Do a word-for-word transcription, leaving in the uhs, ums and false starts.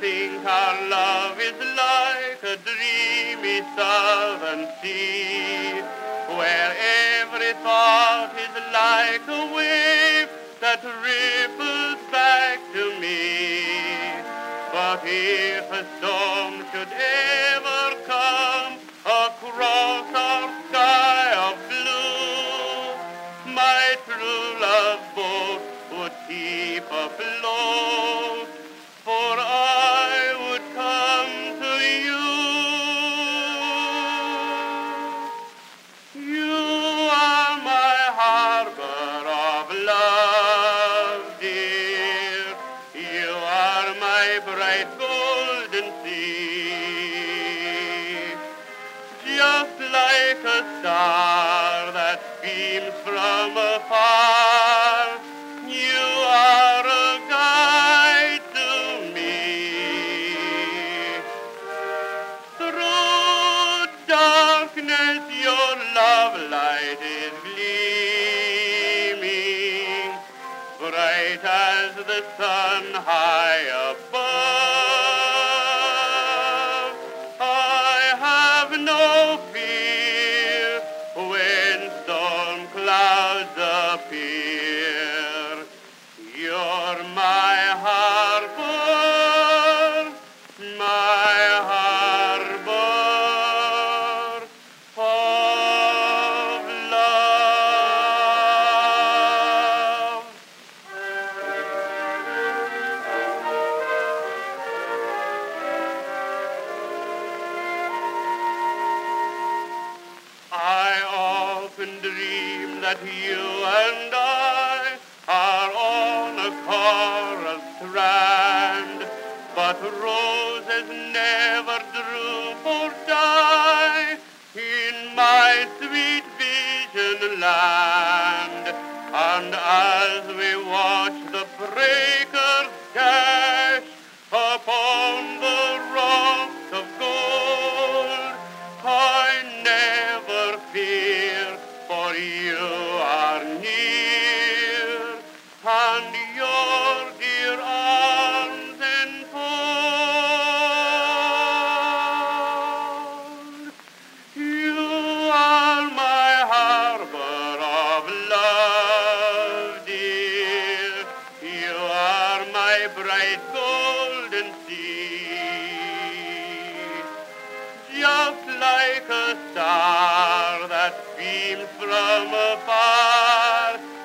think our love is like a dreamy southern sea, where every thought is like a wave that ripples back to me. But if a storm should ever come across our sky of blue, my true love boat would keep afloat, for I would come to you. You are my harbor of love, dear. You are my bright golden sea, just like a star that beams from afar. You are a guide to me. Through darkness your love light is gleaming, bright as the sun high above. I have no fear when storm clouds appear. You're my harbor, my harbor of love. I often dream that you and I are on a coral strand, but roses never droop or die in my sweet vision land. And as we watch the breakers dash upon the rocks of gold, I never fear, for you are near, and your dear arms enfold. You are my harbor of love, dear. You are my bright golden sea, just like a star that beams from afar.